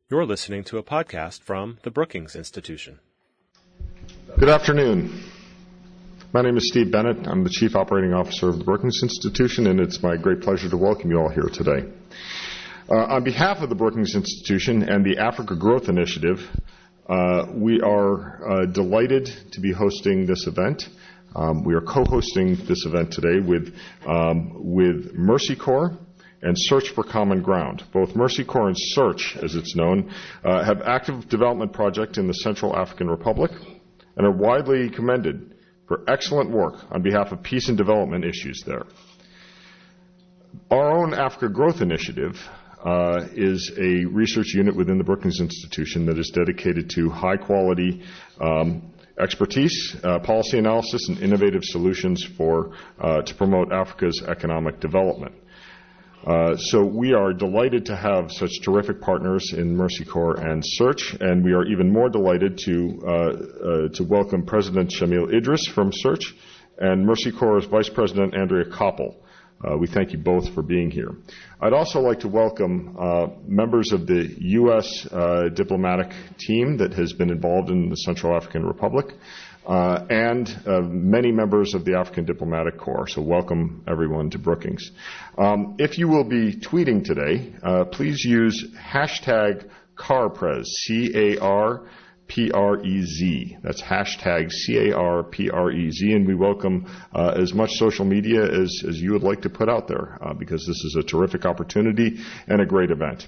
You're listening to a podcast from the Brookings Institution. Good afternoon. My name is Steve Bennett. I'm the Chief Operating Officer of the Brookings Institution, and it's my great pleasure to welcome you all here today. On behalf of the Brookings Institution and the Africa Growth Initiative, we are delighted to be hosting this event. We are co-hosting this event today with Mercy Corps and Search for Common Ground. Both Mercy Corps and Search, as it's known, have active development projects in the Central African Republic and are widely commended for excellent work on behalf of peace and development issues there. Our own Africa Growth Initiative is a research unit within the Brookings Institution that is dedicated to high-quality expertise, policy analysis, and innovative solutions to promote Africa's economic development. So we are delighted to have such terrific partners in Mercy Corps and Search, and we are even more delighted to welcome President Shamil Idris from Search and Mercy Corps' Vice President Andrea Koppel. We thank you both for being here. I'd also like to welcome members of the U.S. diplomatic team that has been involved in the Central African Republic, and many members of the African Diplomatic Corps. So welcome everyone to Brookings. If you will be tweeting today, please use hashtag CARPREZ, C-A-R-P-R-E-Z. That's hashtag C-A-R-P-R-E-Z, and we welcome as much social media as you would like to put out there, because this is a terrific opportunity and a great event.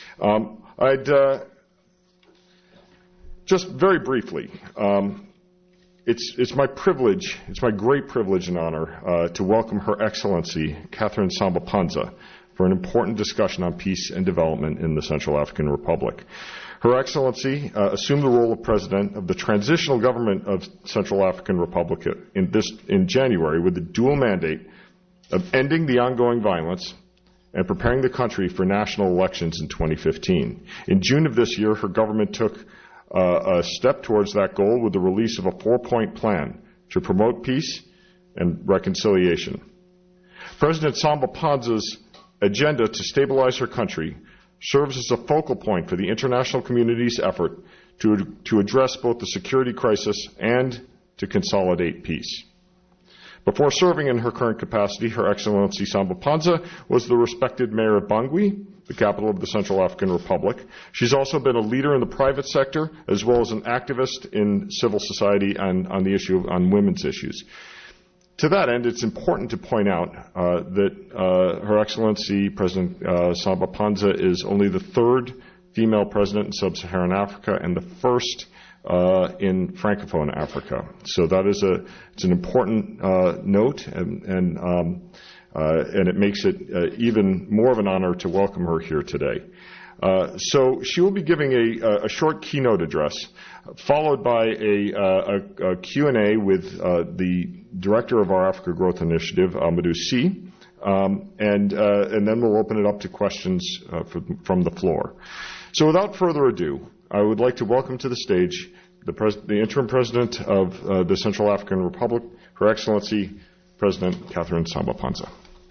Just very briefly, it's my privilege, it's my great privilege and honor to welcome Her Excellency Catherine Samba-Panza for an important discussion on peace and development in the Central African Republic. Her Excellency assumed the role of President of the Transitional Government of Central African Republic in January with the dual mandate of ending the ongoing violence and preparing the country for national elections in 2015. In June of this year, her government took a step towards that goal with the release of a 4-point plan to promote peace and reconciliation. President Samba-Panza's agenda to stabilize her country serves as a focal point for the international community's effort to address both the security crisis and to consolidate peace. Before serving in her current capacity, Her Excellency Samba-Panza was the respected mayor of Bangui, the capital of the Central African Republic. She's also been a leader in the private sector as well as an activist in civil society on women's issues. To that end, it's important to point out that Her Excellency President Samba-Panza is only the third female president in sub-Saharan Africa and the first in Francophone Africa. So that is it's an important note, and it makes it even more of an honor to welcome her here today. So she will be giving a short keynote address, followed by a Q&A with the director of our Africa Growth Initiative, Amadou Sy, and then we'll open it up to questions from the floor. So without further ado, I would like to welcome to the stage the interim president of the Central African Republic, Her Excellency President Catherine Samba-Panza.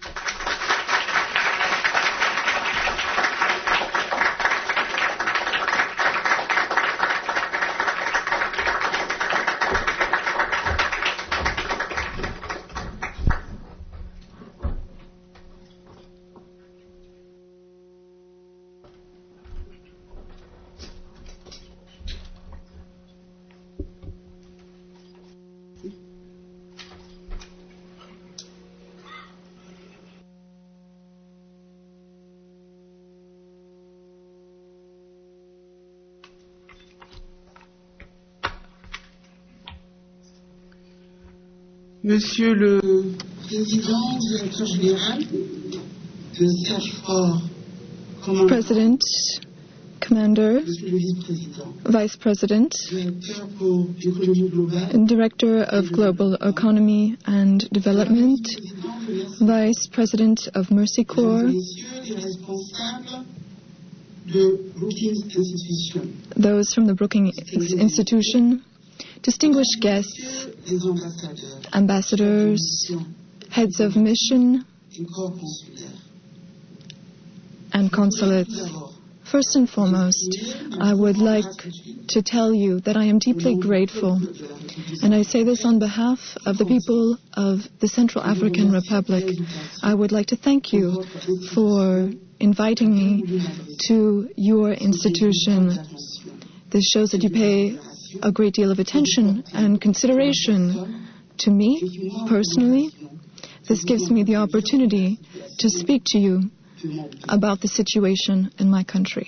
Monsieur le Président, Directeur Général de Search for Common President, Commander, Monsieur le Vice-Président, Vice President, Directeur pour l'économie globale, and Director of Global Economy and Development, Vice President of Mercy Corps, Messieurs les responsables de Brookings Institution, those from the Brookings Institution, distinguished guests, les ambassadeurs, ambassadors, heads of mission et corps consulaires. and consulates. First and foremost, I would like to tell you that I am deeply grateful, and I say this on behalf of the people of the Central African Republic. I would like to thank you for inviting me to your institution. This shows that you pay a great deal of attention and consideration to me personally. This gives me the opportunity to speak to you about the situation in my country.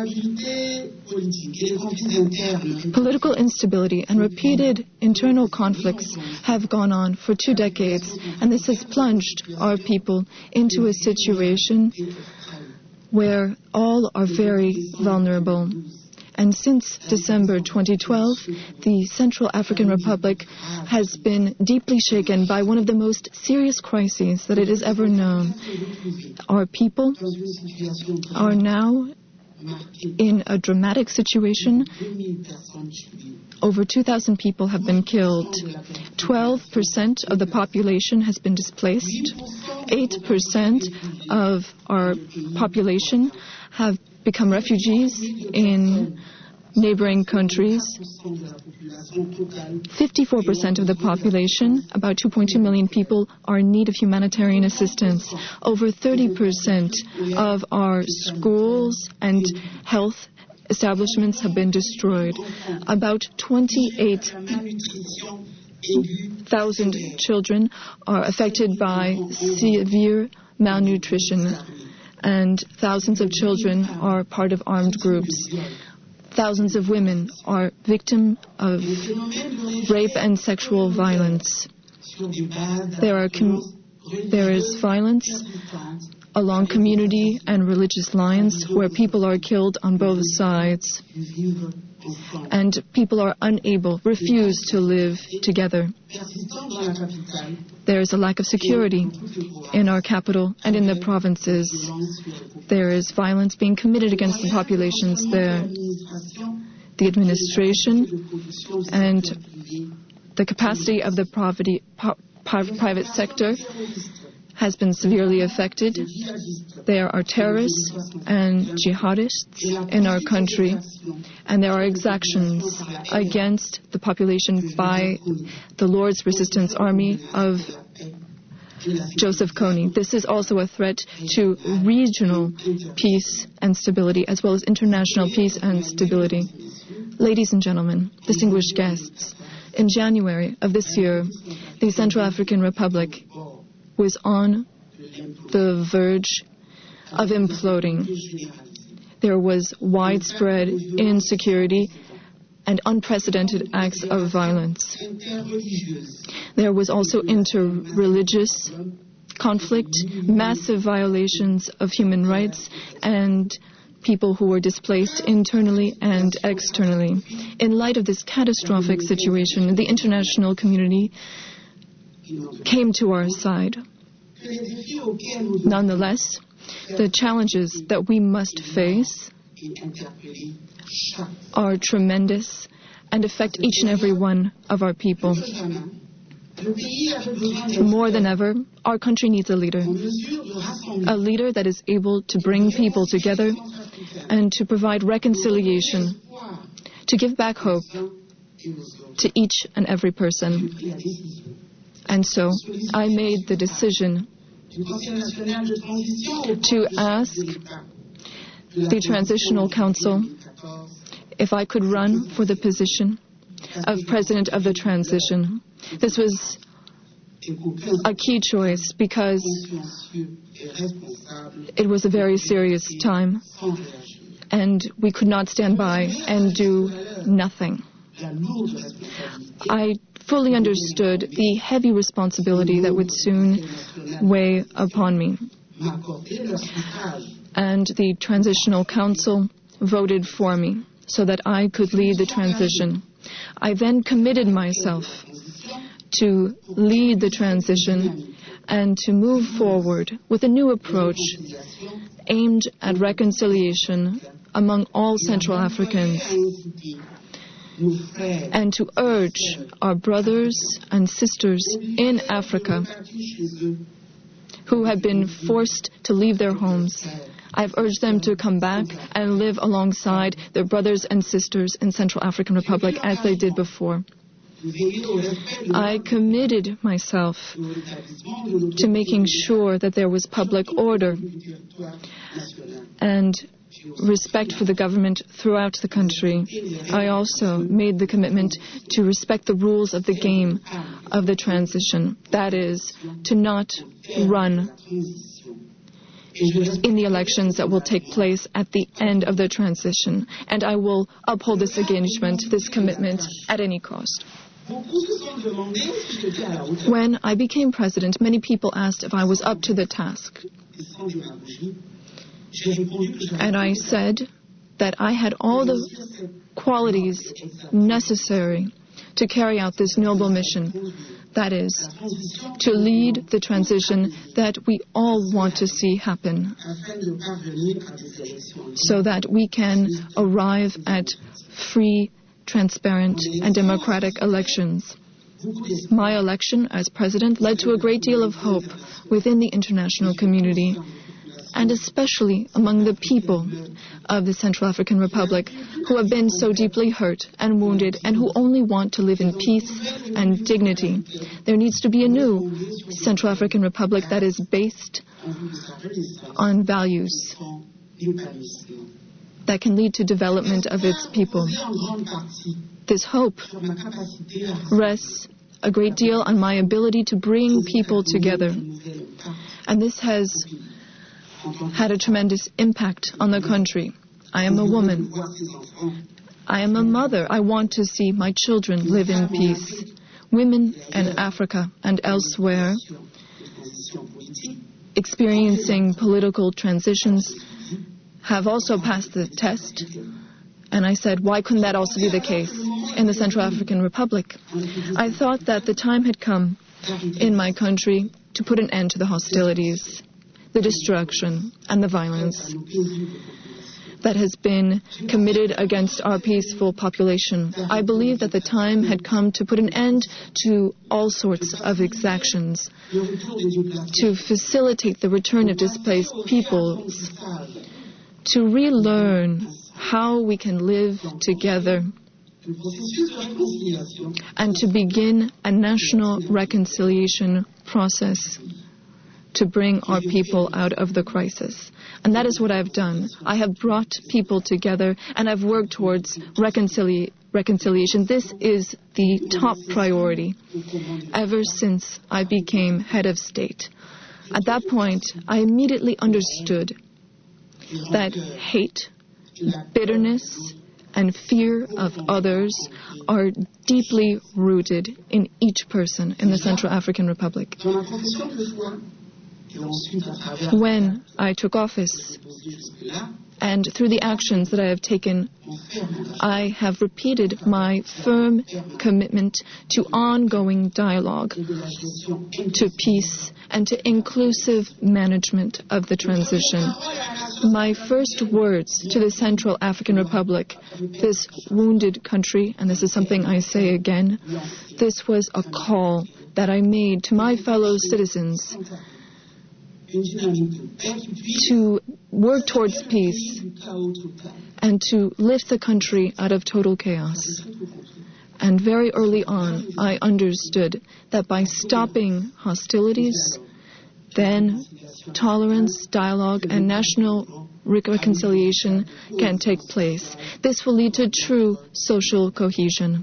Political instability and repeated internal conflicts have gone on for 2 decades, and this has plunged our people into a situation where all are very vulnerable. And since December 2012, the Central African Republic has been deeply shaken by one of the most serious crises that it has ever known. Our people are now in a dramatic situation. Over 2,000 people have been killed. 12% of the population has been displaced. 8% of our population have become refugees in neighboring countries. 54% of the population, about 2.2 million people, are in need of humanitarian assistance. Over 30% of our schools and health establishments have been destroyed. About 28,000 children are affected by severe malnutrition, and thousands of children are part of armed groups. Thousands of women are victims of rape and sexual violence. There is violence along community and religious lines where people are killed on both sides, and people are refuse to live together. There is a lack of security in our capital and in the provinces. There is violence being committed against the populations there. The administration and the capacity of the private sector has been severely affected. There are terrorists and jihadists in our country, and there are exactions against the population by the Lord's Resistance Army of Joseph Kony. This is also a threat to regional peace and stability, as well as international peace and stability. Ladies and gentlemen, distinguished guests, in January of this year, the Central African Republic was on the verge of imploding. There was widespread insecurity and unprecedented acts of violence. There was also interreligious conflict, massive violations of human rights, and people who were displaced internally and externally. In light of this catastrophic situation, the international community came to our side. Nonetheless, the challenges that we must face are tremendous and affect each and every one of our people. More than ever, our country needs a leader that is able to bring people together and to provide reconciliation, to give back hope to each and every person. And so I made the decision to ask the Transitional Council if I could run for the position of President of the Transition. This was a key choice because it was a very serious time, and we could not stand by and do nothing. I fully understood the heavy responsibility that would soon weigh upon me. And the Transitional Council voted for me so that I could lead the transition. I then committed myself to lead the transition and to move forward with a new approach aimed at reconciliation among all Central Africans, and to urge our brothers and sisters in Africa who have been forced to leave their homes I've urged them to come back and live alongside their brothers and sisters in Central African Republic as they did before. I committed myself to making sure that there was public order and respect for the government throughout the country. I also made the commitment to respect the rules of the game of the transition. That is, to not run in the elections that will take place at the end of the transition. And I will uphold this engagement, this commitment, at any cost. When I became president, many people asked if I was up to the task. And I said that I had all the qualities necessary to carry out this noble mission. That is, to lead the transition that we all want to see happen, so that we can arrive at free, transparent, and democratic elections. My election as president led to a great deal of hope within the international community, and especially among the people of the Central African Republic, who have been so deeply hurt and wounded and who only want to live in peace and dignity. There needs to be a new Central African Republic that is based on values that can lead to development of its people. This hope rests a great deal on my ability to bring people together. And this has had a tremendous impact on the country. I am a woman. I am a mother. I want to see my children live in peace. Women in Africa and elsewhere experiencing political transitions have also passed the test. And I said, why couldn't that also be the case in the Central African Republic? I thought that the time had come in my country to put an end to the hostilities, the destruction, and the violence that has been committed against our peaceful population. I believe that the time had come to put an end to all sorts of exactions, to facilitate the return of displaced peoples, to relearn how we can live together, and to begin a national reconciliation process to bring our people out of the crisis. And that is what I've done. I have brought people together, and I've worked towards reconciliation. This is the top priority ever since I became head of state. At that point, I immediately understood that hate, bitterness, and fear of others are deeply rooted in each person in the Central African Republic. When I took office, and through the actions that I have taken, I have repeated my firm commitment to ongoing dialogue, to peace, and to inclusive management of the transition. My first words to the Central African Republic, this wounded country, and this is something I say again, this was a call that I made to my fellow citizens to work towards peace and to lift the country out of total chaos. And very early on, I understood that by stopping hostilities, then tolerance, dialogue, and national reconciliation can take place. This will lead to true social cohesion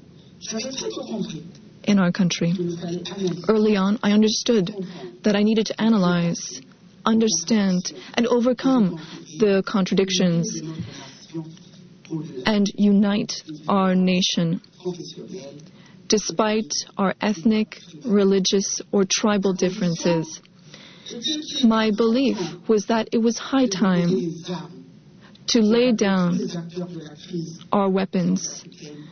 in our country. Early on, I understood that I needed to analyze, understand, and overcome the contradictions and unite our nation despite our ethnic, religious, or tribal differences. My belief was that it was high time to lay down our weapons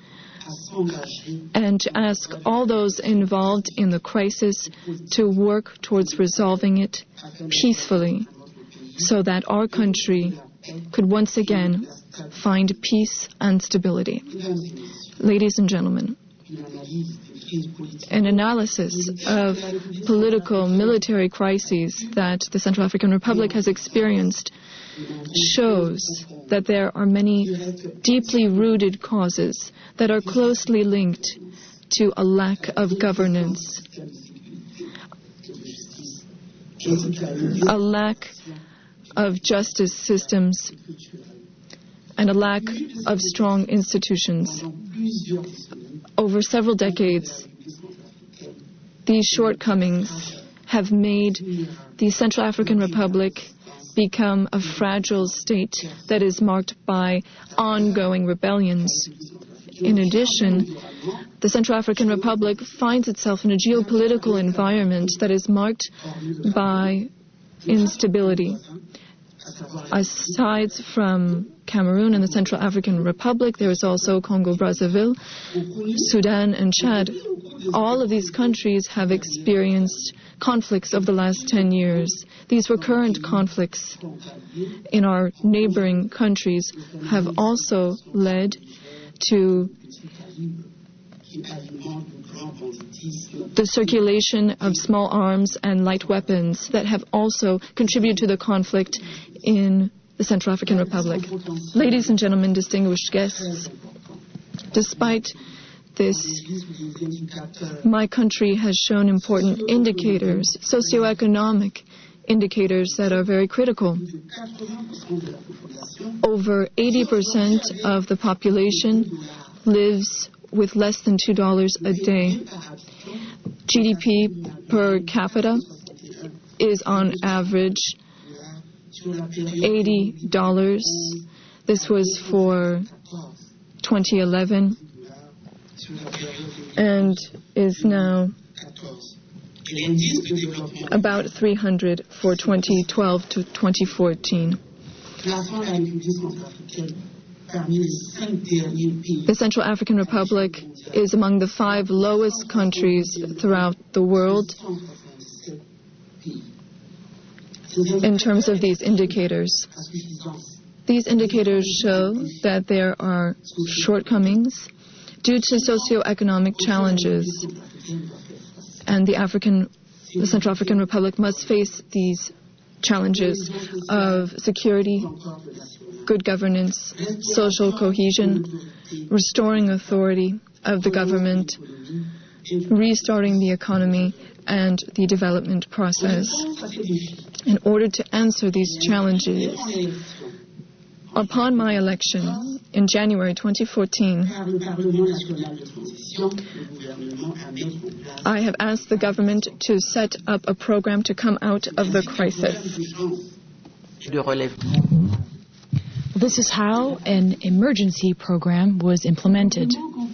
and to ask all those involved in the crisis to work towards resolving it peacefully so that our country could once again find peace and stability. Ladies and gentlemen, an analysis of political military crises that the Central African Republic has experienced shows that there are many deeply rooted causes that are closely linked to a lack of governance, a lack of justice systems, and a lack of strong institutions. Over several decades, these shortcomings have made the Central African Republic become a fragile state that is marked by ongoing rebellions. In addition, the Central African Republic finds itself in a geopolitical environment that is marked by instability. Aside from Cameroon and the Central African Republic, there is also Congo-Brazzaville, Sudan, and Chad. All of these countries have experienced conflicts of the last 10 years. These recurrent conflicts in our neighboring countries have also led to the circulation of small arms and light weapons that have also contributed to the conflict in the Central African Republic. Ladies and gentlemen, distinguished guests, despite this, my country has shown important indicators, socioeconomic indicators that are very critical. Over 80% of the population lives with less than $2 a day. GDP per capita is on average $80. This was for 2011 and is now about 300 for 2012 to 2014. The Central African Republic is among the 5 lowest countries throughout the world in terms of these indicators. These indicators show that there are shortcomings due to socioeconomic challenges, and the Central African Republic must face these challenges of security, good governance, social cohesion, restoring authority of the government, restarting the economy, and the development process. In order to answer these challenges, upon my election in January 2014, I have asked the government to set up a program to come out of the crisis. This is how an emergency program was implemented.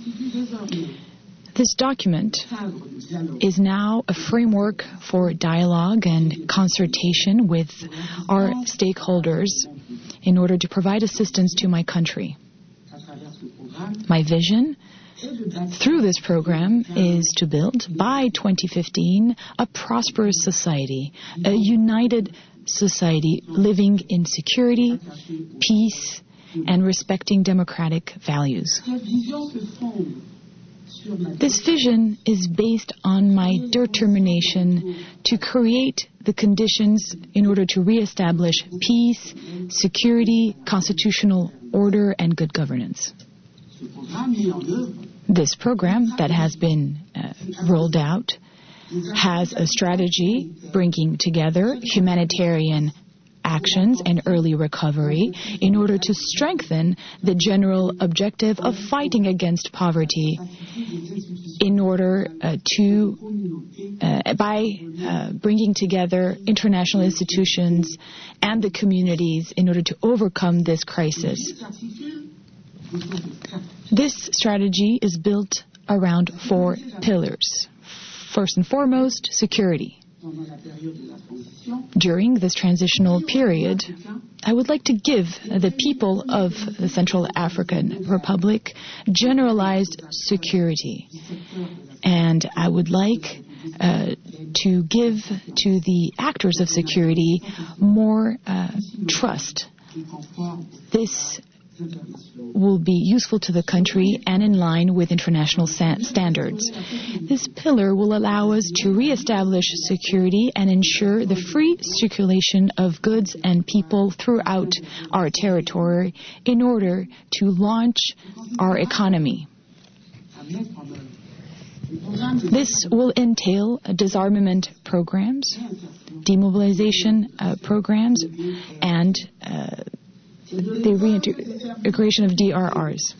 This document is now a framework for dialogue and consultation with our stakeholders in order to provide assistance to my country. My vision through this program is to build, by 2015, a prosperous society, a united society living in security, peace, and respecting democratic values. This vision is based on my determination to create the conditions in order to reestablish peace, security, constitutional order, and good governance. This program that has been rolled out has a strategy bringing together humanitarian actions and early recovery in order to strengthen the general objective of fighting against poverty in order by bringing together international institutions and the communities in order to overcome this crisis. This strategy is built around 4 pillars. First and foremost, security. During this transitional period, I would like to give the people of the Central African Republic generalized security. And I would like to give to the actors of security more trust. This will be useful to the country and in line with international standards. This pillar will allow us to reestablish security and ensure the free circulation of goods and people throughout our territory in order to launch our economy. This will entail disarmament programs, demobilization programs, and the reintegration of DRRs.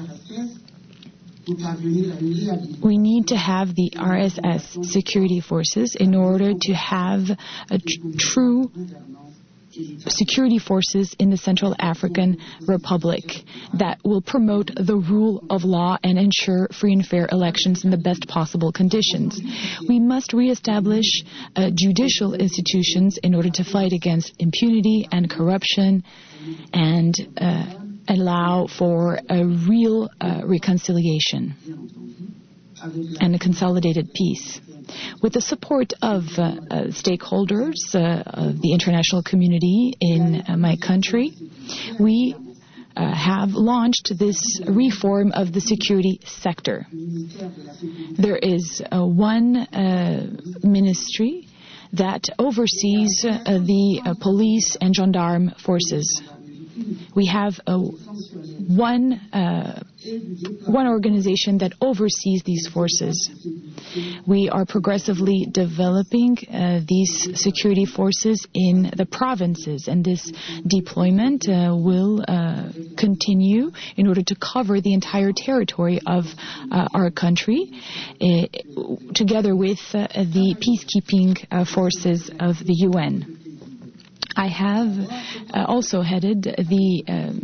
We need to have the RSS security forces in order to have a true security forces in the Central African Republic that will promote the rule of law and ensure free and fair elections in the best possible conditions. We must reestablish judicial institutions in order to fight against impunity and corruption and allow for a real reconciliation and a consolidated peace. With the support of stakeholders of the international community in my country, we have launched this reform of the security sector. There is one ministry that oversees the police and gendarme forces. We have one organization that oversees these forces. We are progressively developing these security forces in the provinces, and this deployment will continue in order to cover the entire territory of our country, together with the peacekeeping forces of the UN. I have also headed the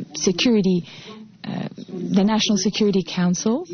the National Security Council,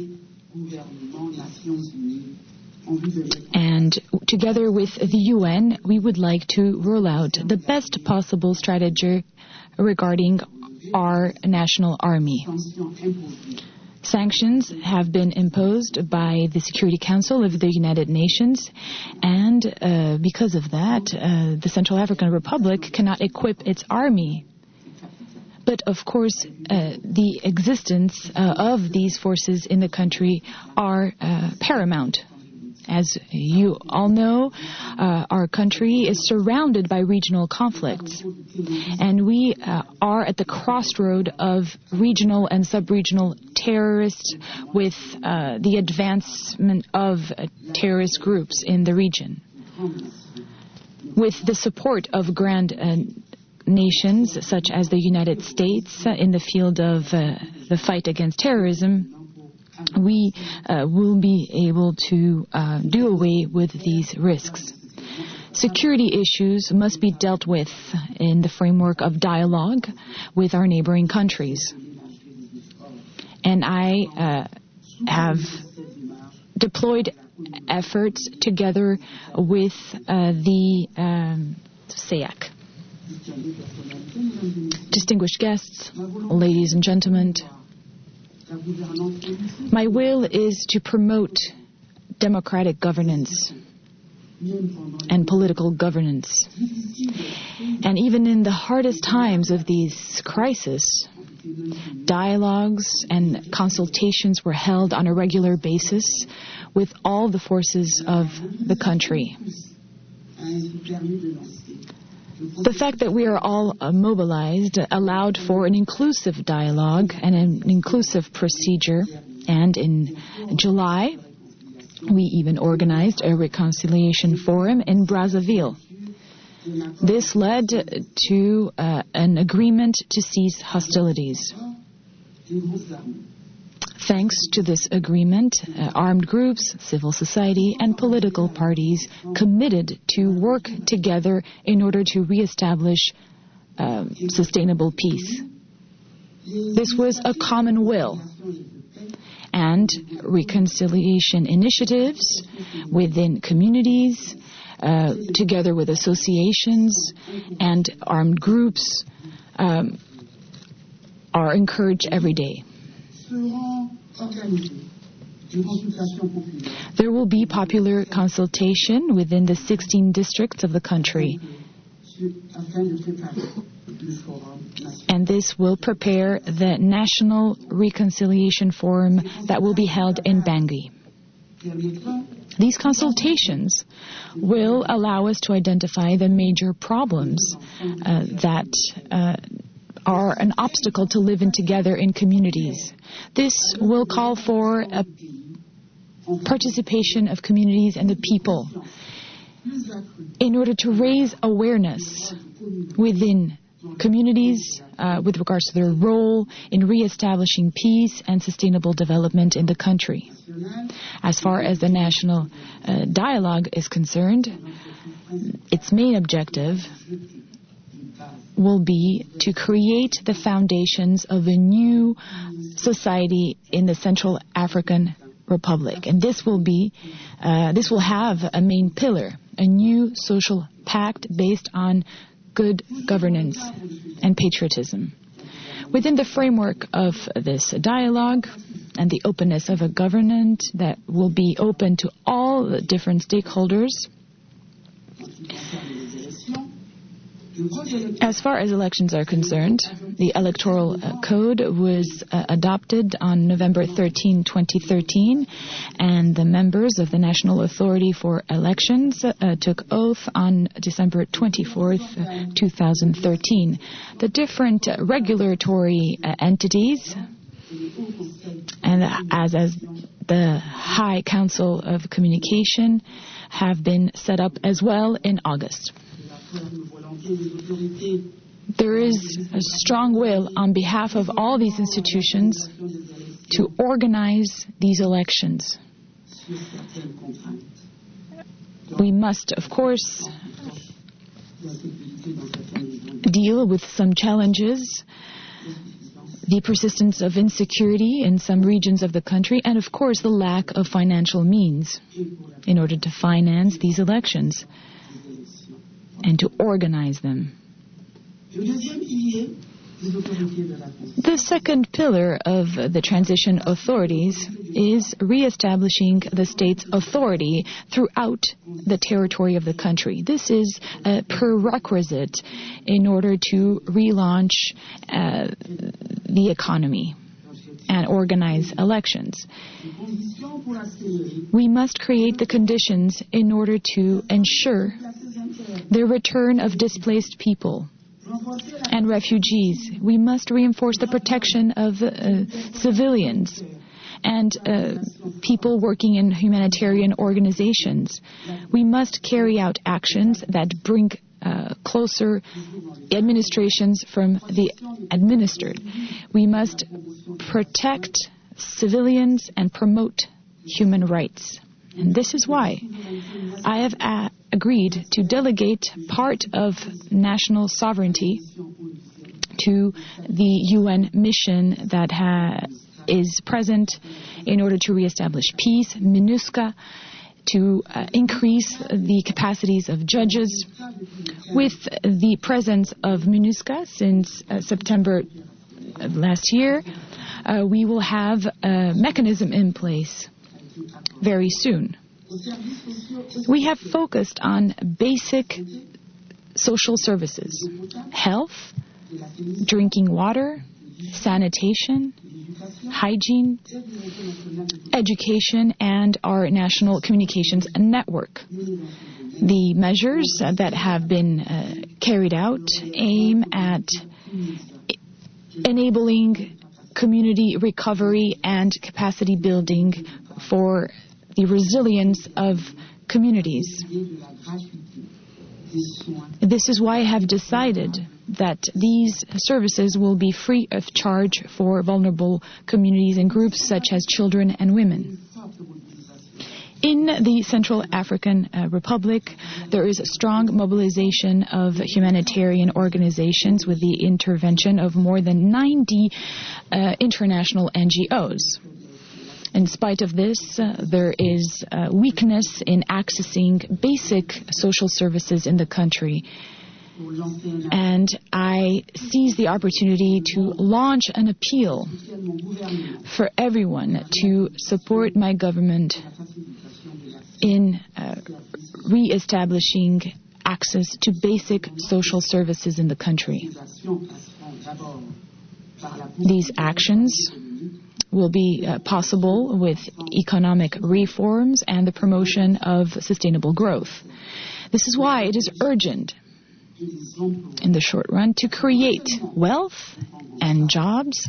and together with the UN, we would like to roll out the best possible strategy regarding our national army. Sanctions have been imposed by the Security Council of the United Nations, and because of that, the Central African Republic cannot equip its army. But of course, the existence of these forces in the country are paramount. As you all know, our country is surrounded by regional conflicts, and we are at the crossroad of regional and sub-regional terrorists with the advancement of terrorist groups in the region. With the support of grand nations such as the United States in the field of the fight against terrorism, we will be able to do away with these risks. Security issues must be dealt with in the framework of dialogue with our neighboring countries. And I have deployed efforts together with the SEAC. Distinguished guests, ladies and gentlemen, my will is to promote democratic governance and political governance. And even in the hardest times of these crises, dialogues and consultations were held on a regular basis with all the forces of the country. The fact that we are all mobilized allowed for an inclusive dialogue and an inclusive procedure, and in July, we even organized a reconciliation forum in Brazzaville. This led to an agreement to cease hostilities. Thanks to this agreement, armed groups, civil society, and political parties committed to work together in order to reestablish sustainable peace. This was a common will, and reconciliation initiatives within communities, together with associations and armed groups, are encouraged every day. There will be popular consultation within the 16 districts of the country And this will prepare the National Reconciliation Forum that will be held in Bangui. These consultations will allow us to identify the major problems that are an obstacle to living together in communities. This will call for a participation of communities and the people in order to raise awareness within communities with regards to their role in reestablishing peace and sustainable development in the country. As far as the national dialogue is concerned, its main objective will be to create the foundations of a new society in the Central African Republic. And this will have a main pillar, a new social pact based on good governance and patriotism. Within the framework of this dialogue and the openness of a government that will be open to all the different stakeholders, as far as elections are concerned, the Electoral Code was adopted on November 13, 2013, and the members of the National Authority for Elections took oath on December 24, 2013. The different regulatory entities, and as the High Council of Communication, have been set up as well in August. There is a strong will on behalf of all these institutions to organize these elections. We must, of course, deal with some challenges, the persistence of insecurity in some regions of the country, and of course the lack of financial means in order to finance these elections and to organize them. The second pillar of the transition authorities is reestablishing the state's authority throughout the territory of the country. This is a prerequisite in order to relaunch the economy and organize elections. We must create the conditions in order to ensure the return of displaced people and refugees. We must reinforce the protection of civilians and people working in humanitarian organizations. We must carry out actions that bring closer administrations from the administered. We must protect civilians and promote human rights. And this is why I have agreed to delegate part of national sovereignty to the UN mission that is present in order to reestablish peace, MINUSCA, to increase the capacities of judges. With the presence of MINUSCA since September of last year, we will have a mechanism in place very soon. We have focused on basic social services: health, drinking water, sanitation, hygiene, education, and our national communications network. The measures that have been carried out aim at enabling community recovery and capacity building for the resilience of communities. This is why I have decided that these services will be free of charge for vulnerable communities and groups such as children and women. In the Central African Republic, there is a strong mobilization of humanitarian organizations with the intervention of more than 90 international NGOs. In spite of this, there is weakness in accessing basic social services in the country. And I seize the opportunity to launch an appeal for everyone to support my government in re-establishing access to basic social services in the country. These actions will be possible with economic reforms and the promotion of sustainable growth. This is why it is urgent in the short run to create wealth and jobs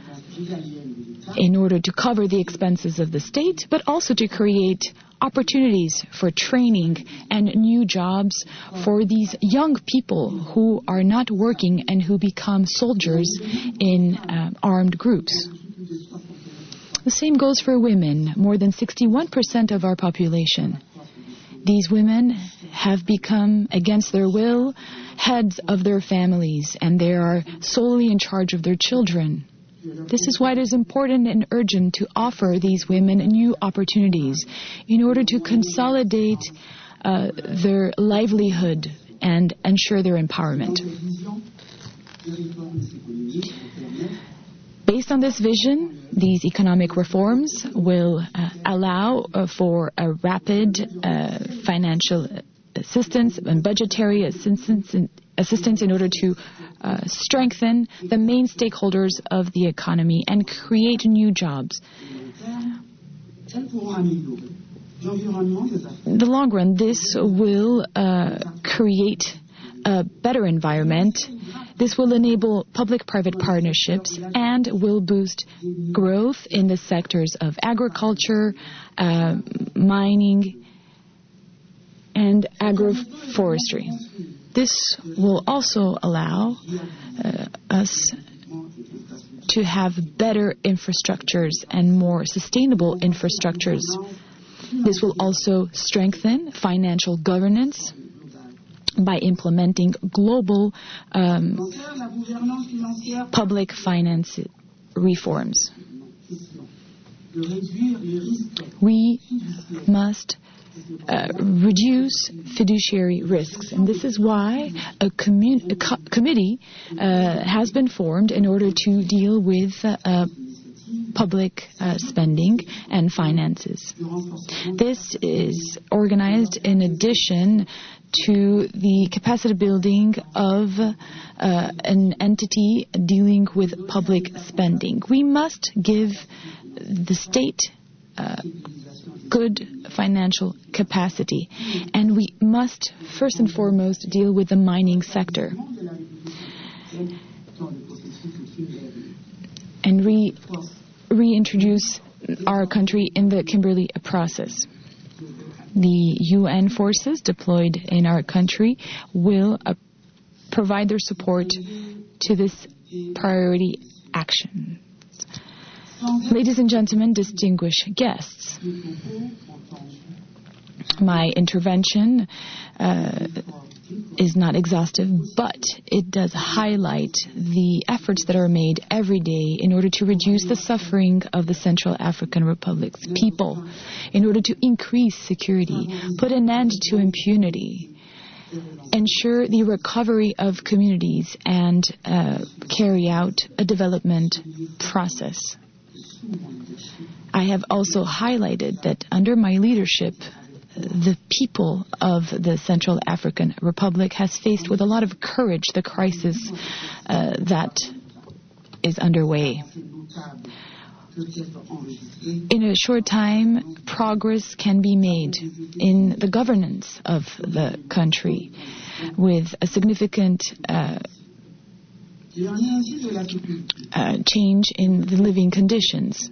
in order to cover the expenses of the state, but also to create opportunities for training and new jobs for these young people who are not working and who become soldiers in armed groups. The same goes for women, more than 61% of our population. These women have become, against their will, heads of their families, and they are solely in charge of their children. This is why it is important and urgent to offer these women new opportunities in order to consolidate their livelihood and ensure their empowerment. Based on this vision, these economic reforms will allow for a rapid financial assistance and budgetary assistance in order to strengthen the main stakeholders of the economy and create new jobs. In the long run, this will create a better environment. This will enable public-private partnerships and will boost growth in the sectors of agriculture, mining, and agroforestry. This will also allow us to have better infrastructures and more sustainable infrastructures. This will also strengthen financial governance by implementing global public finance reforms. We must reduce fiduciary risks, and this is why a committee has been formed in order to deal with public spending and finances. This is organized in addition to the capacity building of an entity dealing with public spending. We must give the state good financial capacity, and we must first and foremost deal with the mining sector and reintroduce our country in the Kimberley process. The UN forces deployed in our country will provide their support to this priority action. Ladies and gentlemen, distinguished guests, my intervention is not exhaustive, but it does highlight the efforts that are made every day in order to reduce the suffering of the Central African Republic's people, in order to increase security, put an end to impunity, ensure the recovery of communities, and carry out a development process. I have also highlighted that under my leadership, the people of the Central African Republic has faced with a lot of courage the crisis that is underway. In a short time, progress can be made in the governance of the country with a significant change in the living conditions.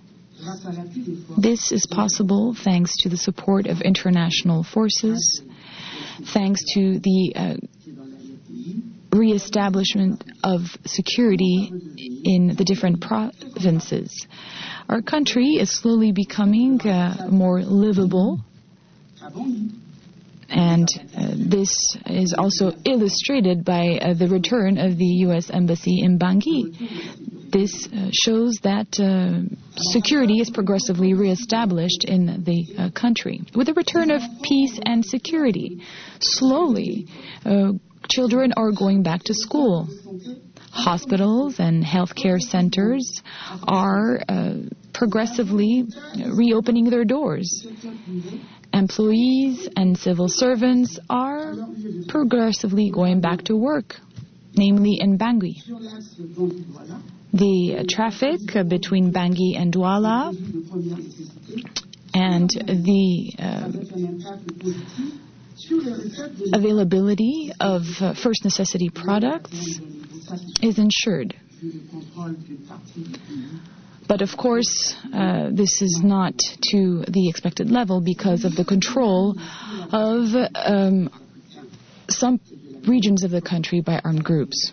This is possible thanks to the support of international forces, thanks to the reestablishment of security in the different provinces. Our country is slowly becoming more livable, and this is also illustrated by the return of the U.S. Embassy in Bangui. This shows that security is progressively reestablished in the country. With the return of peace and security, slowly children are going back to school. Hospitals and healthcare centers are progressively reopening their doors. Employees and civil servants are progressively going back to work, namely in Bangui. The traffic between Bangui and Douala and the availability of first necessity products is ensured. But of course, this is not to the expected level because of the control of some regions of the country by armed groups.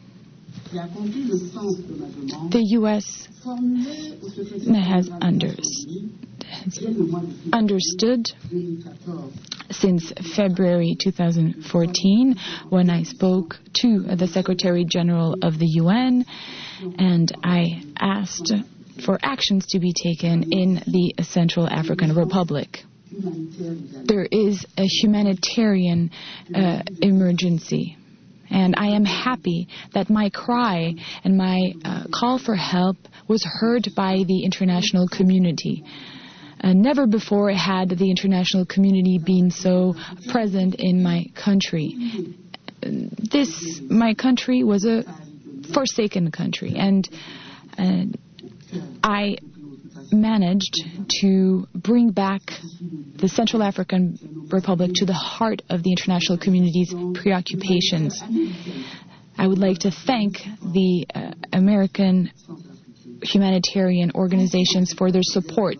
The U.S. has understood since February 2014 when I spoke to the Secretary General of the UN and I asked for actions to be taken in the Central African Republic. There is a humanitarian emergency. And I am happy that my cry and my call for help was heard by the international community. Never before had the international community been so present in my country. My country was a forsaken country, and I managed to bring back the Central African Republic to the heart of the international community's preoccupations. I would like to thank the American humanitarian organizations for their support.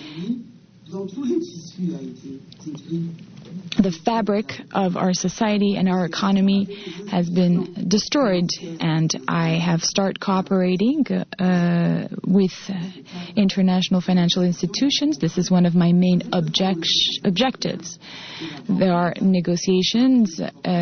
The fabric of our society and our economy has been destroyed, and I have started cooperating with international financial institutions. This is one of my main objectives. There are negotiations.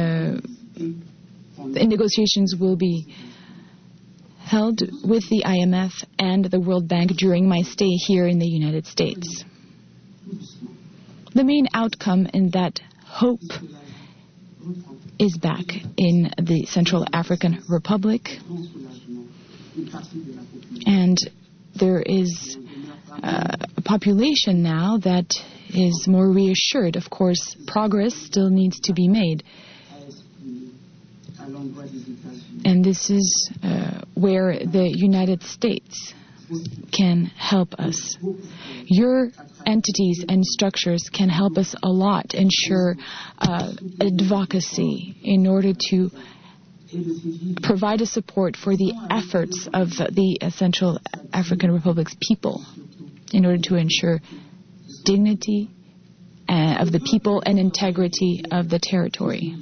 Negotiations will be held with the IMF and the World Bank during my stay here in the United States. The main outcome in that hope is back in the Central African Republic, and there is a population now that is more reassured. Of course, progress still needs to be made. And this is where the United States can help us. Your entities and structures can help us a lot ensure advocacy in order to provide a support for the efforts of the Central African Republic's people in order to ensure dignity of the people and integrity of the territory.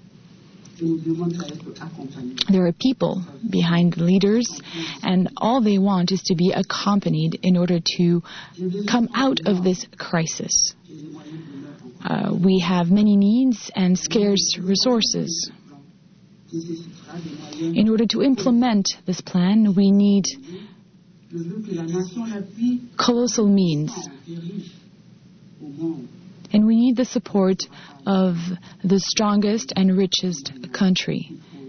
There are people behind the leaders, and all they want is to be accompanied in order to come out of this crisis. We have many needs and scarce resources. In order to implement this plan, we need colossal means. And we need the support of the strongest and richest country.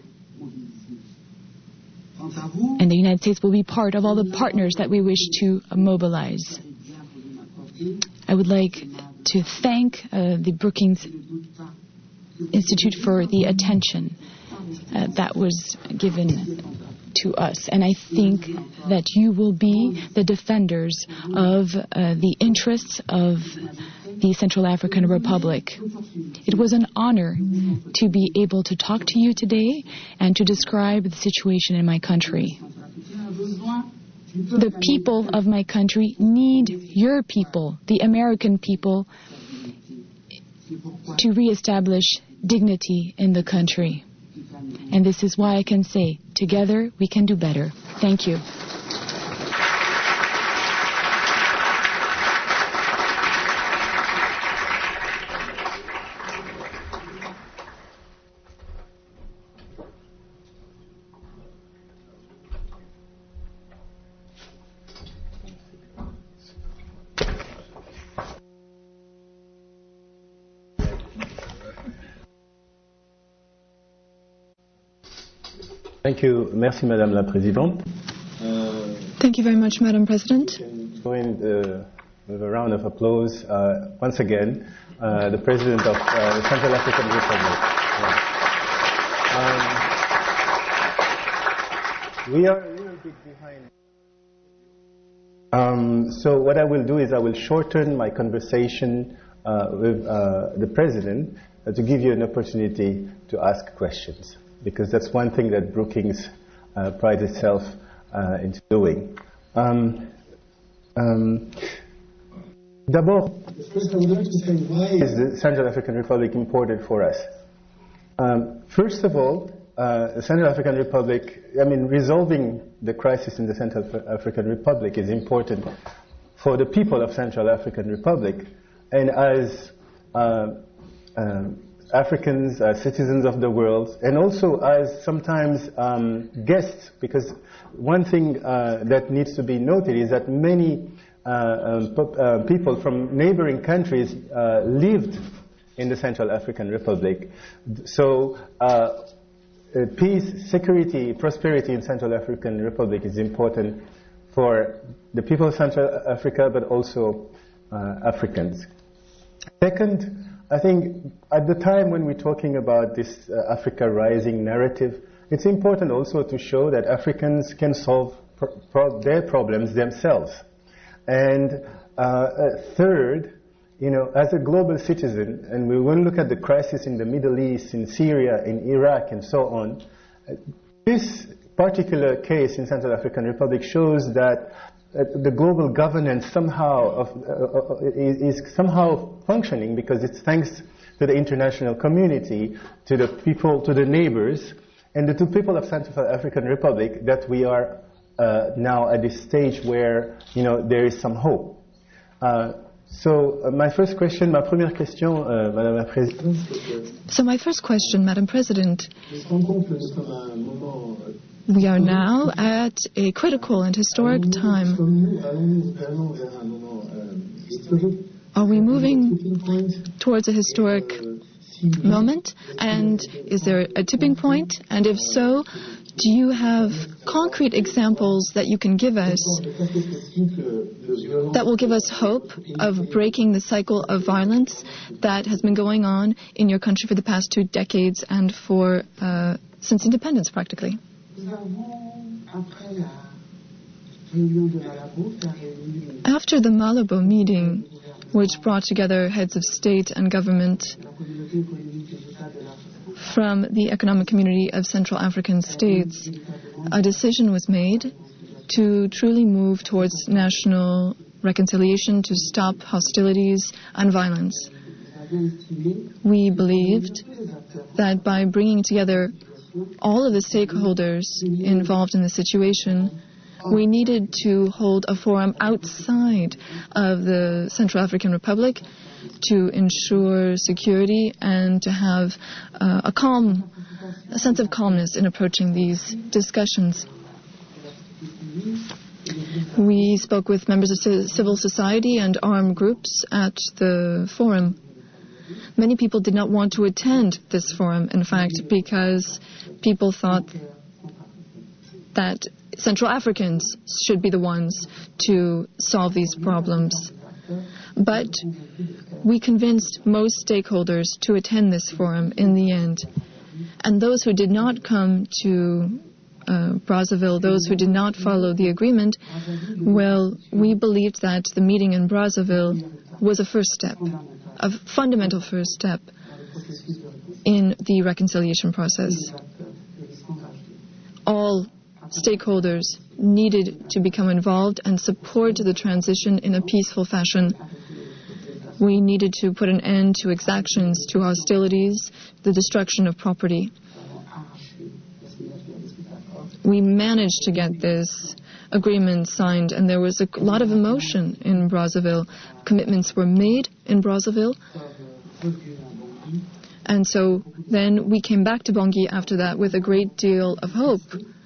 And the United States will be part of all the partners that we wish to mobilize. I would like to thank the Brookings Institute for the attention that was given to us. And I think that you will be the defenders of the interests of the Central African Republic. It was an honor to be able to talk to you today and to describe the situation in my country. The people of my country need your people, the American people, to reestablish dignity in the country. And this is why I can say, together we can do better. Thank you. Thank you. Merci, Madame la Présidente. Thank you very much, Madam President. Join with a round of applause once again, the President of the Central African Republic. We are a little bit behind. So what I will do is I will shorten my conversation with the President to give you an opportunity to ask questions, because that's one thing that Brookings prides itself into doing. D'abord, why is the Central African Republic important for us? First of all, the Central African Republic, resolving the crisis in the Central African Republic is important for the people of Central African Republic, and as Africans, as citizens of the world, and also as sometimes guests, because one thing that needs to be noted is that many people from neighboring countries lived in the Central African Republic. So peace, security, prosperity in Central African Republic is important for the people of Central Africa, but also Africans. Second, I think at the time when we're talking about this Africa Rising narrative, it's important also to show that Africans can solve their problems themselves. And third, as a global citizen, and we will look at the crisis in the Middle East, in Syria, in Iraq, and so on, this particular case in Central African Republic shows that the global governance somehow is somehow functioning, because it's thanks to the international community, to the people, to the neighbors, and the two people of Central African Republic that we are now at this stage where there is some hope. So my première question, Madame la Présidente. So my first question, Madam President. We are now at a critical and historic time. Are we moving towards a historic moment? And is there a tipping point? And if so, do you have concrete examples that you can give us that will give us hope of breaking the cycle of violence that has been going on in your country for the past 2 decades and since independence practically? After the Malabo meeting, which brought together heads of state and government from the Economic Community of Central African States, a decision was made to truly move towards national reconciliation, to stop hostilities and violence. We believed that by bringing together all of the stakeholders involved in the situation, we needed to hold a forum outside of the Central African Republic to ensure security and to have a sense of calmness in approaching these discussions. We spoke with members of civil society and armed groups at the forum. Many people did not want to attend this forum, in fact, because people thought that Central Africans should be the ones to solve these problems. But we convinced most stakeholders to attend this forum in the end. And those who did not come to Brazzaville, those who did not follow the agreement, well, we believed that the meeting in Brazzaville was a first step, a fundamental first step in the reconciliation process. All stakeholders needed to become involved and support the transition in a peaceful fashion. We needed to put an end to exactions, to hostilities, the destruction of property. We managed to get this agreement signed, and there was a lot of emotion in Brazzaville. Commitments were made in Brazzaville. And so then we came back to Bangui after that with a great deal of hope.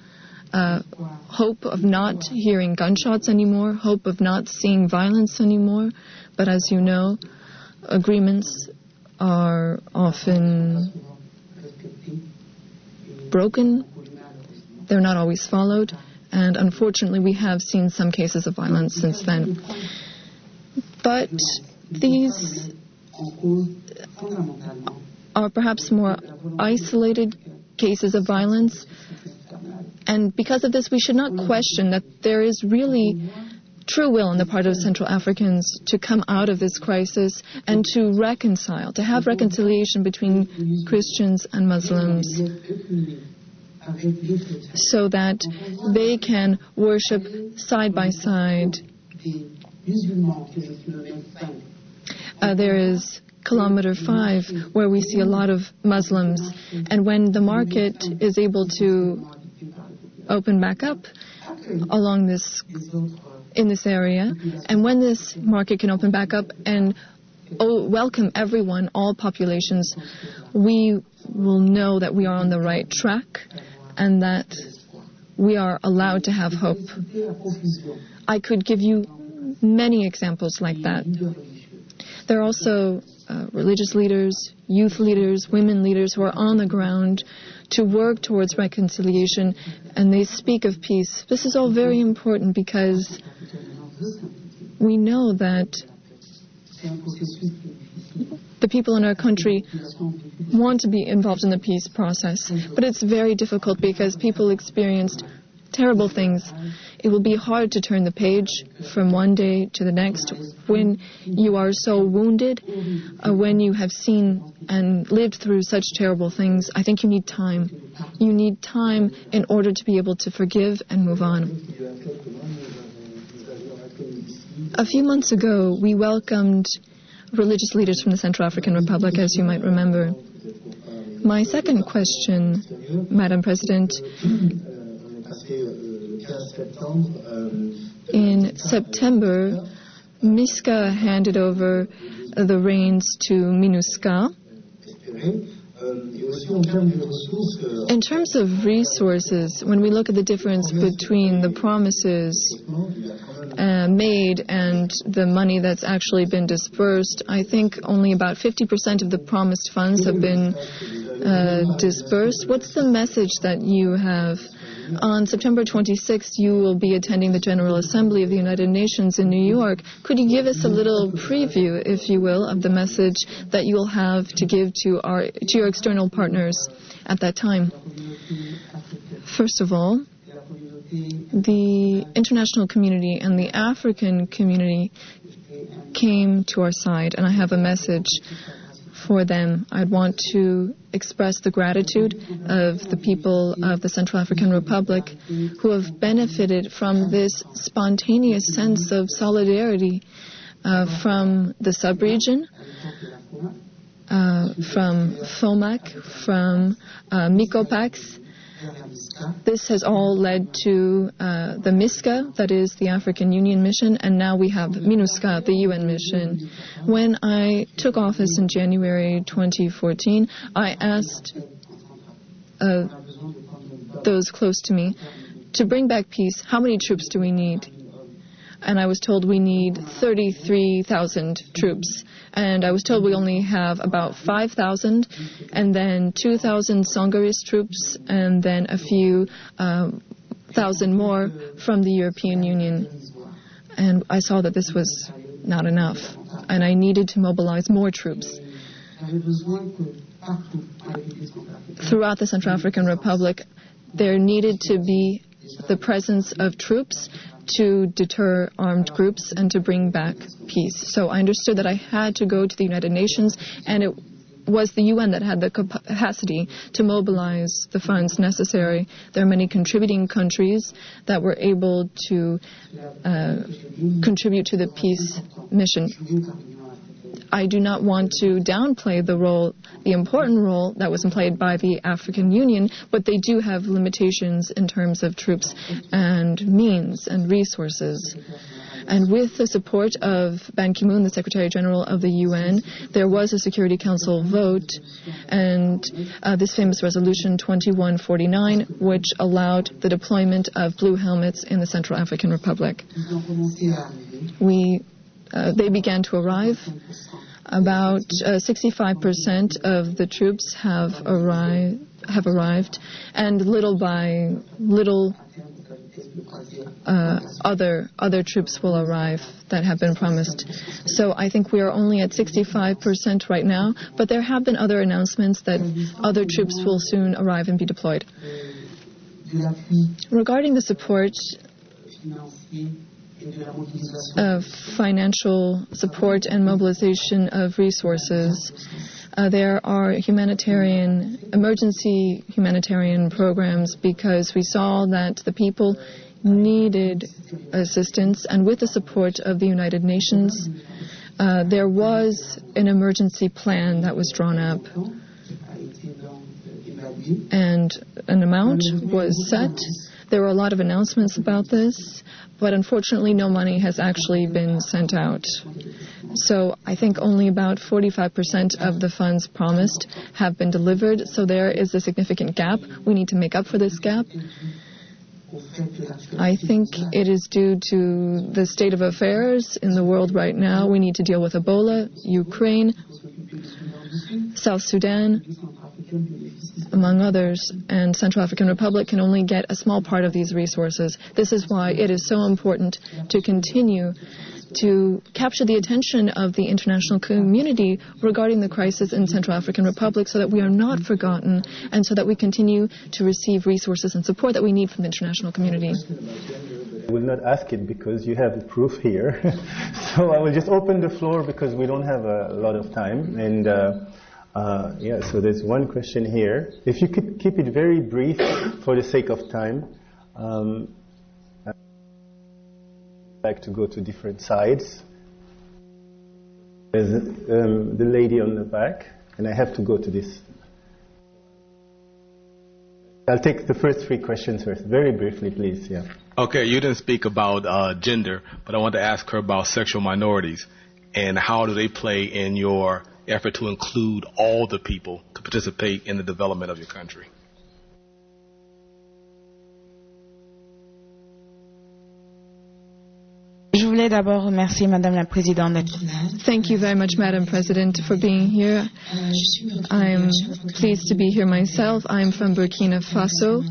Hope of not hearing gunshots anymore, hope of not seeing violence anymore. But as you know, agreements are often broken They're not always followed, and unfortunately we have seen some cases of violence since then. But these are perhaps more isolated cases of violence, and because of this we should not question that there is really true will on the part of Central Africans to come out of this crisis and to reconcile, to have reconciliation between Christians and Muslims so that they can worship side by side. There is Kilometer 5 where we see a lot of Muslims, and when the market is able to open back up along this in this area, and when this market can open back up and welcome everyone, all populations, we will know that we are on the right track and that we are allowed to have hope. I could give you many examples like that. There are also religious leaders, youth leaders, women leaders who are on the ground to work towards reconciliation, and they speak of peace. This is all very important because we know that the people in our country want to be involved in the peace process, but it's very difficult because people experienced terrible things. It will be hard to turn the page from one day to the next when you are so wounded, when you have seen and lived through such terrible things. I think you need time. You need time in order to be able to forgive and move on. A few months ago, we welcomed religious leaders from the Central African Republic, as you might remember. My second question, Madam President, in September, MISCA handed over the reins to MINUSCA. In terms of resources, when we look at the difference between the promises made and the money that's actually been dispersed, I think only about 50% of the promised funds have been dispersed. What's the message that you have? On September 26th, you will be attending the General Assembly of the United Nations in New York. Could you give us a little preview, if you will, of the message that you will have to give to your external partners at that time? First of all, the international community and the African community came to our side, and I have a message for them. I'd want to express the gratitude of the people of the Central African Republic who have benefited from this spontaneous sense of solidarity from the sub-region, from FOMAC, from MICOPAX. This has all led to the MISCA, that is the African Union mission, and now we have MINUSCA, the UN mission. When I took office in January 2014, I asked those close to me to bring back peace. How many troops do we need? And I was told we need 33,000 troops. And I was told we only have about 5,000, and then 2,000 Songolese troops, and then a few thousand more from the European Union. And I saw that this was not enough, and I needed to mobilize more troops. Throughout the Central African Republic, there needed to be the presence of troops to deter armed groups and to bring back peace. So I understood that I had to go to the United Nations, and it was the UN that had the capacity to mobilize the funds necessary. There are many contributing countries that were able to contribute to the peace mission. I do not want to downplay the important role that was played by the African Union, but they do have limitations in terms of troops and means and resources. And with the support of Ban Ki-moon, the Secretary General of the UN, there was a Security Council vote, and this famous resolution 2149, which allowed the deployment of blue helmets in the Central African Republic. They began to arrive. About 65% of the troops have arrived have arrived, and little by little other troops will arrive that have been promised. So I think we are only at 65% right now, but there have been other announcements that other troops will soon arrive and be deployed. Regarding the support, financial support and mobilization of resources, there are emergency humanitarian programs because we saw that the people needed assistance, and with the support of the United Nations, there was an emergency plan that was drawn up, and an amount was set. There were a lot of announcements about this, but unfortunately no money has actually been sent out. So I think only about 45% of the funds promised have been delivered, so there is a significant gap. We need to make up for this gap. I think it is due to the state of affairs in the world right now. We need to deal with Ebola, Ukraine, South Sudan, among others, and Central African Republic can only get a small part of these resources. This is why it is so important to continue to capture the attention of the international community regarding the crisis in Central African Republic so that we are not forgotten and so that we continue to receive resources and support that we need from the international community. I will not ask it because you have the proof here. So I will just open the floor because we don't have a lot of time. And so there's one question here. If you could keep it very brief for the sake of time. I'd like to go to different sides. There's the lady on the back, and I have to go to this. I'll take the first three questions first. Very briefly, please. Yeah. Okay, you didn't speak about gender, but I want to ask her about sexual minorities and how do they play in your effort to include all the people to participate in the development of your country. Thank you very much, Madam President, for being here. I'm pleased to be here myself. I'm from Burkina Faso,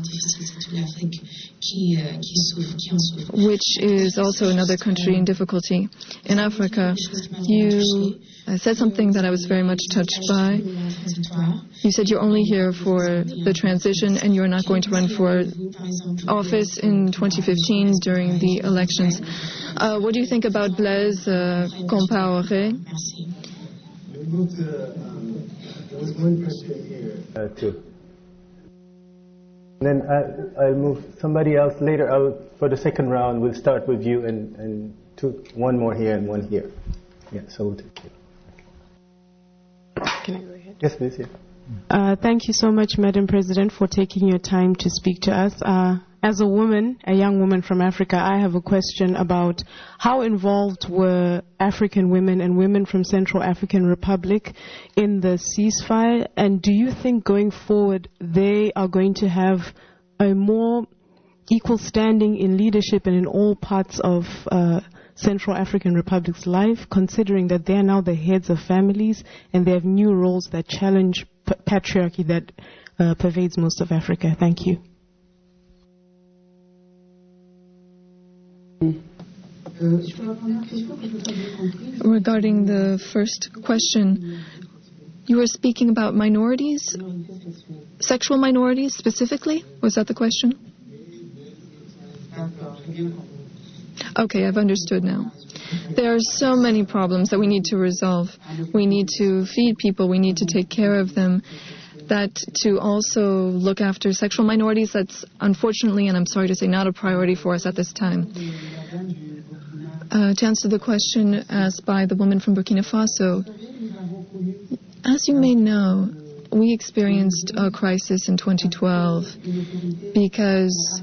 which is also another country in difficulty in Africa. You said something that I was very much touched by. You said you're only here for the transition and you're not going to run for office in 2015 during the elections. What do you think about Blaise Compaoré? There was one question here. Two. Then I'll move somebody else later. For the second round, we'll start with you and one more here and one here. Yeah, so we'll take you. Can I go ahead? Yes, please. Yeah. Thank you so much, Madam President, for taking your time to speak to us. As a woman, a young woman from Africa, I have a question about how involved were African women and women from Central African Republic in the ceasefire, and do you think going forward they are going to have a more equal standing in leadership and in all parts of Central African Republic's life, considering that they are now the heads of families and they have new roles that challenge patriarchy that pervades most of Africa? Thank you. Regarding the first question, you were speaking about minorities, sexual minorities specifically? Was that the question? Okay, I've understood now. There are so many problems that we need to resolve. We need to feed people, we need to take care of them. That to also look after sexual minorities, that's unfortunately, and I'm sorry to say, not a priority for us at this time. To answer the question asked by the woman from Burkina Faso, as you may know, we experienced a crisis in 2012 because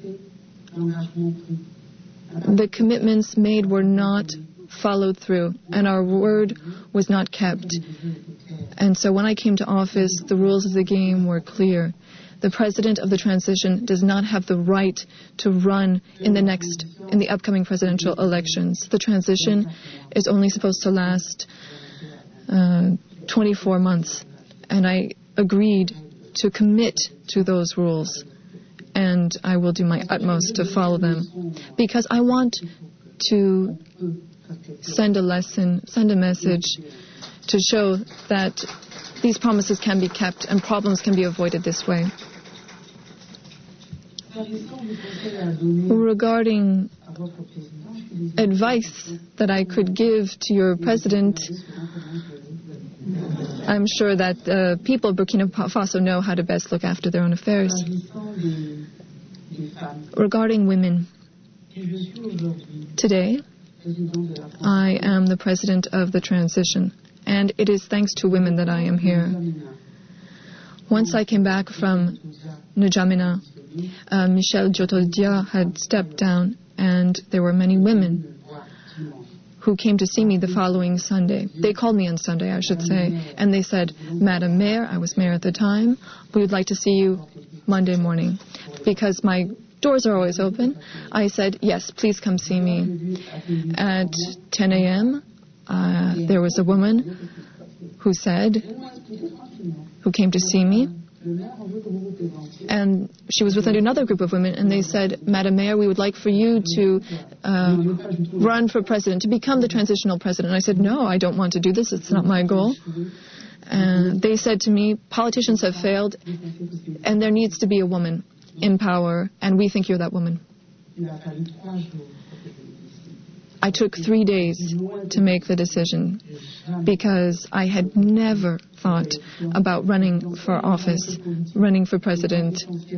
the commitments made were not followed through, and our word was not kept. And so when I came to office, the rules of the game were clear. The president of the transition does not have the right to run in the upcoming presidential elections. The transition is only supposed to last 24 months. And I agreed to commit to those rules, and I will do my utmost to follow them, because I want to send a message to show that these promises can be kept and problems can be avoided this way. Regarding advice that I could give to your president, I'm sure that people of Burkina Faso know how to best look after their own affairs. Regarding women, today I am the president of the transition, and it is thanks to women that I am here. Once I came back from N'Djamena, Michel Djotodia had stepped down, and there were many women who came to see me the following Sunday. They called me on Sunday, I should say, and they said, Madam Mayor, I was mayor at the time, we would like to see you Monday morning. Because my doors are always open, I said, yes, please come see me. At 10 a.m., there was a woman who came to see me, and she was with another group of women, and they said, Madam Mayor, we would like for you to run for president, to become the transitional president. And I said, no, I don't want to do this. It's not my goal. And they said to me, politicians have failed, and there needs to be a woman in power, and we think you're that woman. I took 3 days to make the decision because I had never thought about running for office, running for president.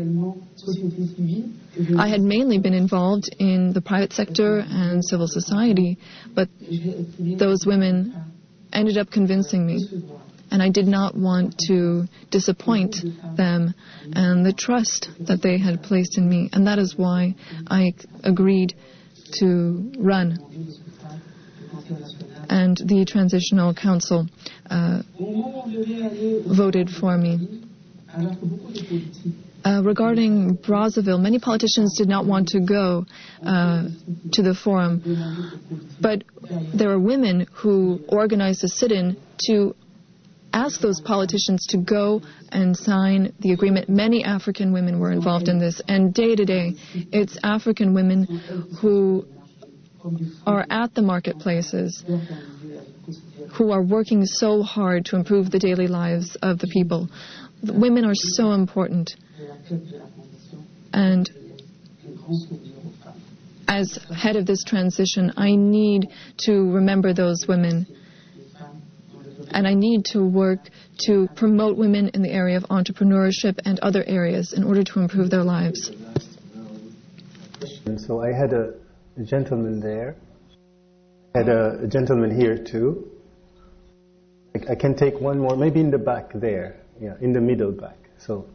I had mainly been involved in the private sector and civil society, but those women ended up convincing me. And I did not want to disappoint them and the trust that they had placed in me. And that is why I agreed to run. And the Transitional Council voted for me. Regarding Brazzaville, many politicians did not want to go to the forum. But there were women who organized a sit-in to ask those politicians to go and sign the agreement. Many African women were involved in this, and day to day, it's African women who are at the marketplaces, who are working so hard to improve the daily lives of the people. Women are so important, and as head of this transition, I need to remember those women. And I need to work to promote women in the area of entrepreneurship and other areas in order to improve their lives. And so I had a gentleman there. I had a gentleman here too. I can take one more, maybe in the back there. Yeah, in the middle back. So.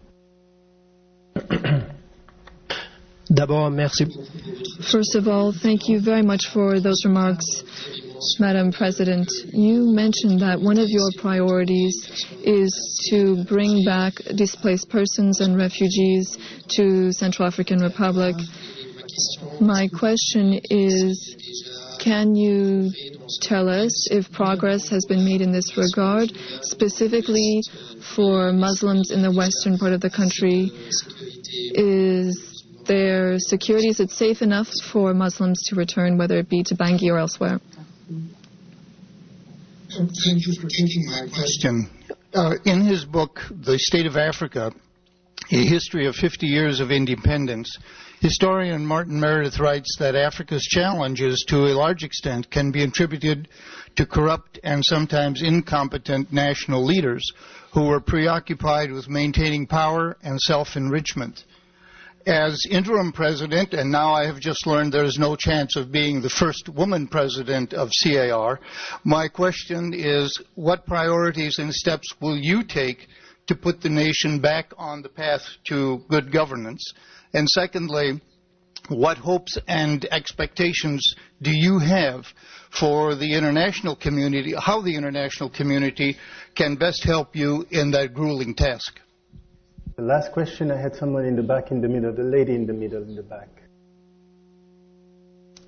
First of all, thank you very much for those remarks, Madam President. You mentioned that one of your priorities is to bring back displaced persons and refugees to Central African Republic. My question is, can you tell us if progress has been made in this regard, specifically for Muslims in the western part of the country? Is there security? Is it safe enough for Muslims to return, whether it be to Bangui or elsewhere? Thank you for taking my question. In his book, The State of Africa, A History of 50 Years of Independence, historian Martin Meredith writes that Africa's challenges, to a large extent, can be attributed to corrupt and sometimes incompetent national leaders who were preoccupied with maintaining power and self-enrichment. As interim president, and now I have just learned there is no chance of being the first woman president of CAR, my question is, what priorities and steps will you take to put the nation back on the path to good governance? And secondly, what hopes and expectations do you have for the international community, how the international community can best help you in that grueling task? The last question, I had someone in the back, in the middle, the lady in the middle, in the back.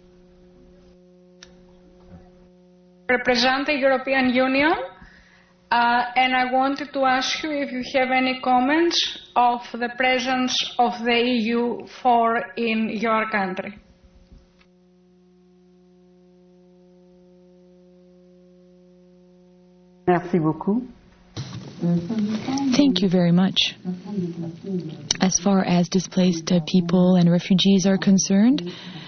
Represent the European Union. And I wanted to ask you if you have any comments of the presence of the EU in your country. Merci beaucoup. Thank you very much. As far as displaced people and refugees are concerned,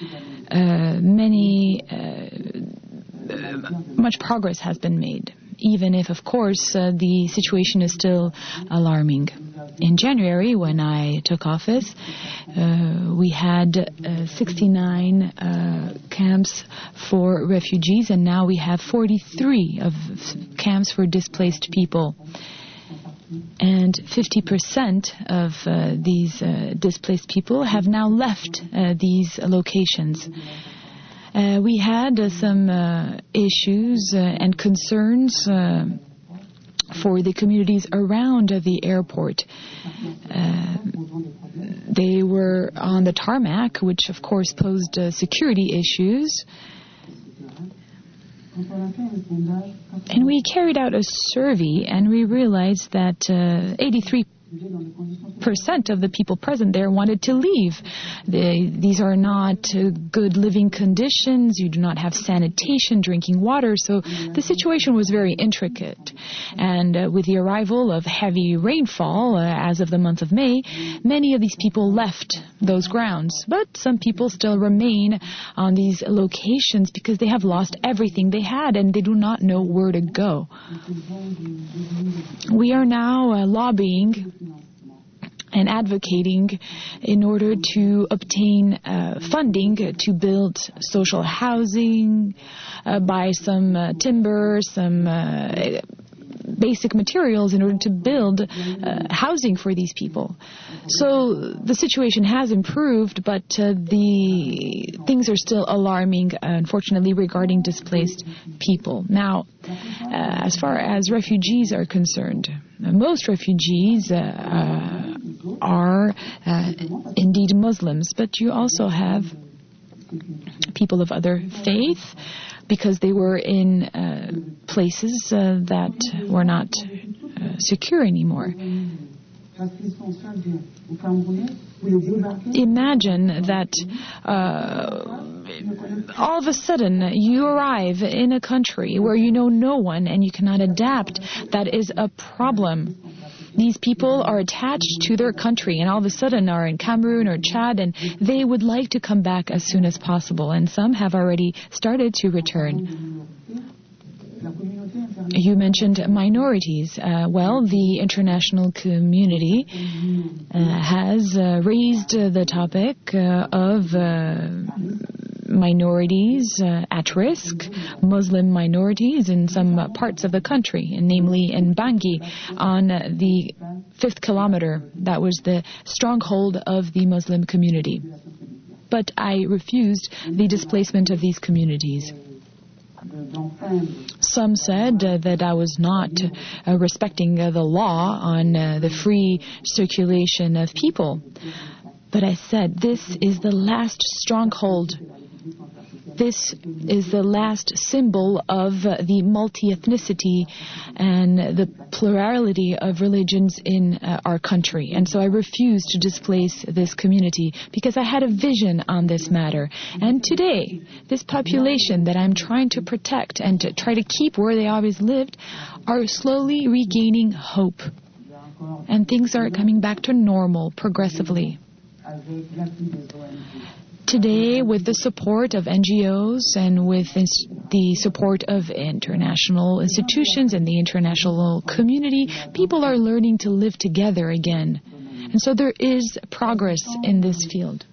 much progress has been made, even if, of course, the situation is still alarming. In January, when I took office, we had 69 camps for refugees, and now we have 43 of camps for displaced people. And 50% of these displaced people have now left these locations. We had some issues and concerns for the communities around the airport. They were on the tarmac, which of course posed security issues. And we carried out a survey, and we realized that 83% of the people present there wanted to leave. These are not good living conditions. You do not have sanitation, drinking water. So the situation was very intricate. And with the arrival of heavy rainfall, as of the month of May, many of these people left those grounds. But some people still remain on these locations because they have lost everything they had and they do not know where to go. We are now lobbying and advocating in order to obtain funding to build social housing, buy some timber, some basic materials in order to build housing for these people. So the situation has improved, but the things are still alarming, unfortunately, regarding displaced people. Now, as far as refugees are concerned, most refugees are indeed Muslims, but you also have people of other faith, because they were in places that were not secure anymore. Imagine that all of a sudden you arrive in a country where you know no one and you cannot adapt. That is a problem. These people are attached to their country and all of a sudden are in Cameroon or Chad, and they would like to come back as soon as possible, and some have already started to return. You mentioned minorities. Well, the international community has raised the topic of minorities at risk, Muslim minorities in some parts of the country, namely in Bangui on the 5th kilometer. That was the stronghold of the Muslim community. But I refused the displacement of these communities. Some said that I was not respecting the law on the free circulation of people. But I said, this is the last stronghold. This is the last symbol of the multi-ethnicity and the plurality of religions in our country. And so I refused to displace this community because I had a vision on this matter. And today, this population that I'm trying to protect and to try to keep where they always lived are slowly regaining hope. And things are coming back to normal progressively. Today, with the support of NGOs and with the support of international institutions and the international community, people are learning to live together again. And so there is progress in this field.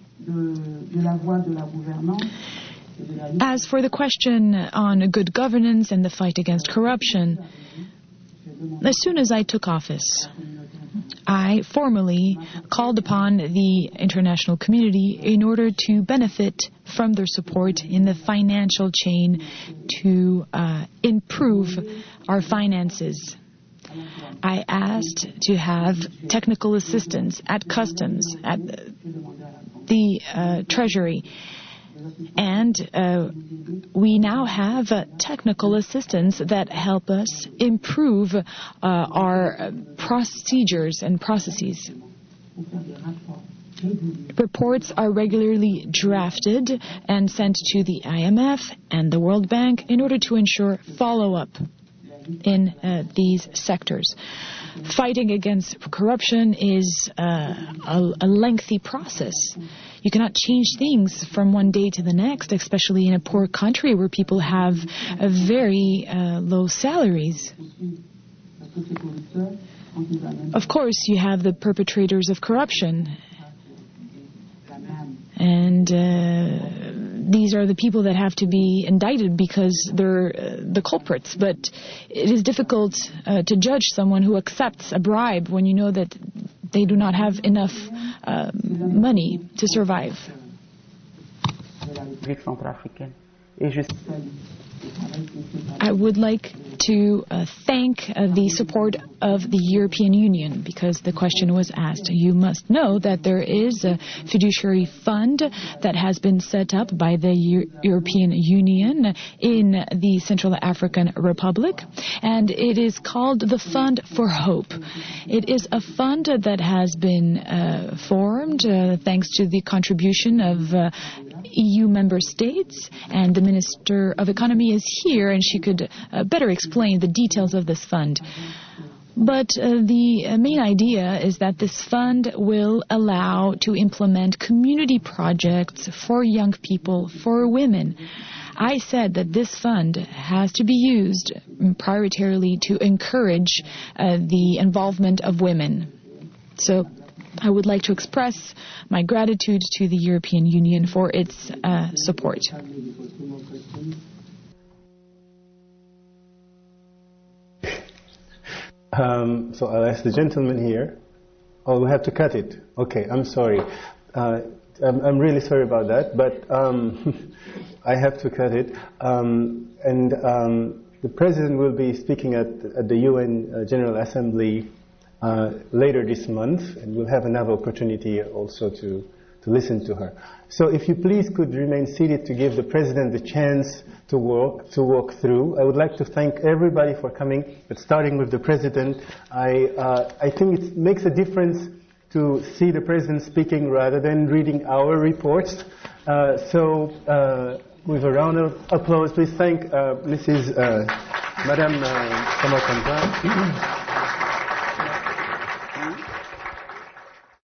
As for the question on good governance and the fight against corruption, as soon as I took office, I formally called upon the international community in order to benefit from their support in the financial chain to improve our finances. I asked to have technical assistance at customs, at the Treasury, And we now have technical assistance that help us improve our procedures and processes. Reports are regularly drafted and sent to the IMF and the World Bank in order to ensure follow-up in these sectors. Fighting against corruption is a lengthy process. You cannot change things from one day to the next, especially in a poor country where people have very low salaries. Of course, you have the perpetrators of corruption. And these are the people that have to be indicted because they're the culprits. But it is difficult to judge someone who accepts a bribe when you know that they do not have enough money to survive. I would like to thank the support of the European Union because the question was asked. You must know that there is a fiduciary fund that has been set up by the European Union in the Central African Republic, and it is called the Fund for Hope. It is a fund that has been formed thanks to the contribution of EU member states, and the Minister of Economy is here and she could better explain the details of this fund. But the main idea is that this fund will allow to implement community projects for young people, for women. I said that this fund has to be used prioritarily to encourage the involvement of women. So I would like to express my gratitude to the European Union for its support. So I'll ask the gentleman here. Oh, we have to cut it. Okay, I'm sorry. I'm really sorry about that, but I have to cut it. The President will be speaking at the UN General Assembly later this month, and we'll have another opportunity also to listen to her. So if you please could remain seated to give the President the chance to walk through. I would like to thank everybody for coming, but starting with the President, I think it makes a difference to see the President speaking rather than reading our reports. So with a round of applause, please thank Madame Samakanta.